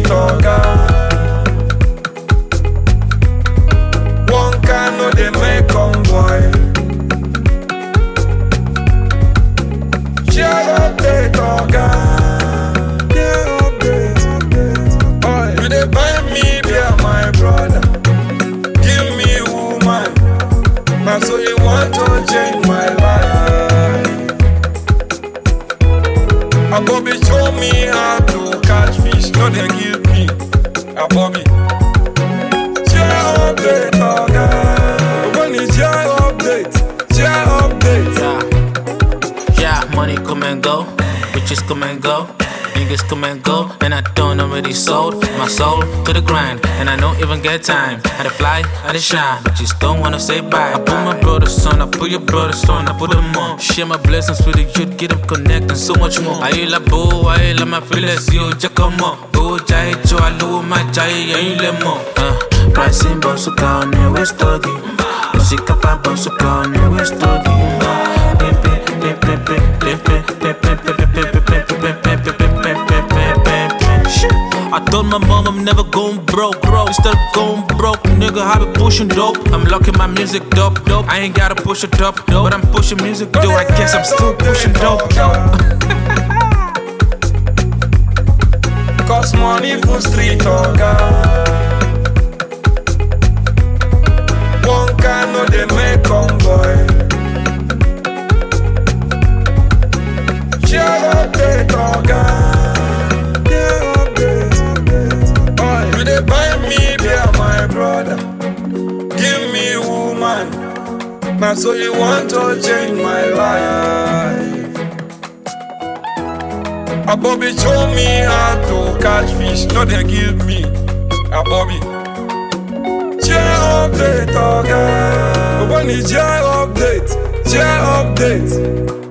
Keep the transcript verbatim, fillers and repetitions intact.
oga. One car no dey make convoy. Share update oga. Share update, update. Oh, you dey buy me beer, my brother. Give me woman. Now so you want to change my life. A Bobby show me how to catch fish. No they give me a Bobby. Share update, oga. When is share update? Share update. Yeah, yeah, money come and go, bitches come and go, niggas come and go, and I don't already sold my soul to the grind, and I don't even get time. I dey fly, I dey shine, but just don't wanna say bye. I put my brother's on, I put your brother's on, I put them on. Share my blessings with the youth, get them connected, and so much more. I la boo, I la my feelings, yo, just come on. Go jai, jo, I love my jai, ain't let more. Uh, pricing boss, on the west doggy. Music up, I boss, on the west doggy. I told my mom I'm never going broke, bro. Instead of going broke, nigga, I be pushing dope. I'm locking my music dope, dope. I ain't gotta push it up, dope. But I'm pushing music, though. I guess I'm still pushing dope, Cause money for street oga. One car no dey make convoy. Share update oga. Buy me beer, my brother. Give me woman. Now so you want to change my life. A Bobby show me how to catch fish. No they give me a Bobby. Share update, oga. When is share update? Share update.